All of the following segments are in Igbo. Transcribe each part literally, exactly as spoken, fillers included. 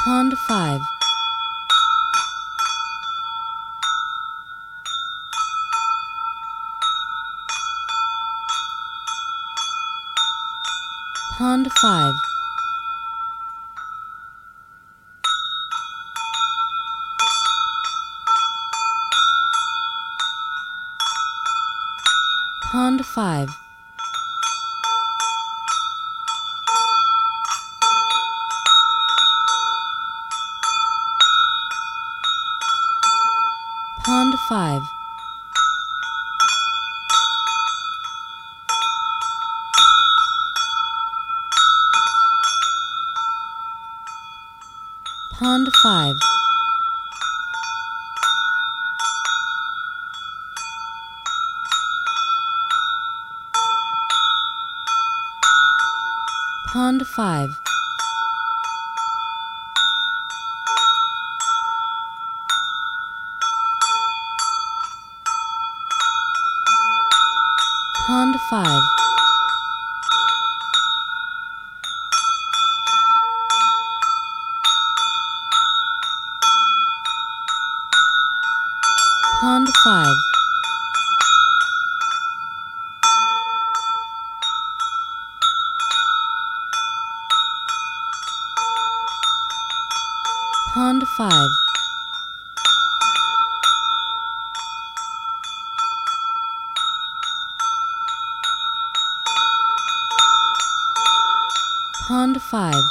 Pond five. Pond five. Pond five. Pond five. Pond five. Pond five. Pond five. Pond five. Pond five. Pond five.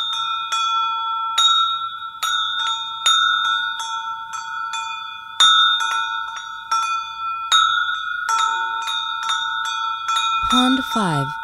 Pond five.